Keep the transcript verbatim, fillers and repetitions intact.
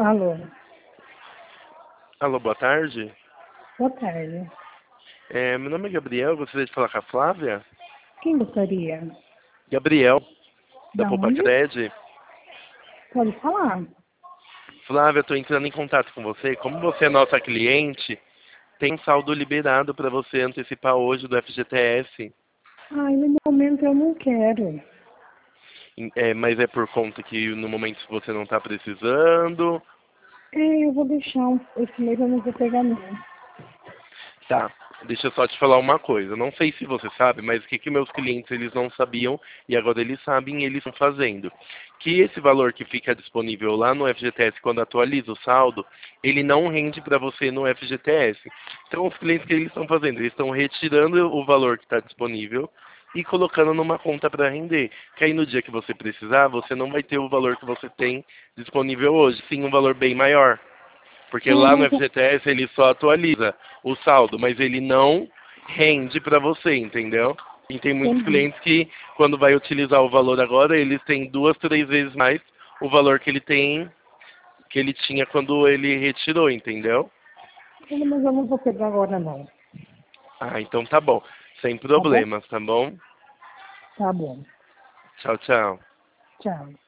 Alô, Alô, boa tarde. boa tarde. É, meu nome é Gabriel, gostaria de falar com a Flávia. Quem gostaria? Gabriel, da Da Poupa onde? Cred. Pode falar. Flávia, estou entrando em contato com você. Como você é nossa cliente, tem um saldo liberado para você antecipar hoje do F G T S. Ai, no momento eu não quero. É, mas é por conta que no momento você não está precisando. É, eu vou deixar um- esse mês eu não vou pegar não. Tá, deixa eu só te falar uma coisa. Não sei se você sabe, mas o que, que meus clientes eles não sabiam e agora eles sabem e eles estão fazendo. Que esse valor que fica disponível lá no F G T S quando atualiza o saldo, ele não rende para você no F G T S. Então os clientes que eles estão fazendo, eles estão retirando o valor que está disponível e colocando numa conta para render. Que aí no dia que você precisar, você não vai ter o valor que você tem disponível hoje, sim um valor bem maior. Porque É, lá no mas eu- F G T S ele só atualiza o saldo, mas ele não rende para você, entendeu? E tem muitos entendi. clientes que, quando vai utilizar o valor agora, eles têm duas, três vezes mais o valor que ele tem, que ele tinha quando ele retirou, entendeu? Olha, mas eu não vou pegar agora não. Ah, então tá bom. Sem Tá bom? problemas, tá bom? Tá bom. Tchau, tchau. Tchau.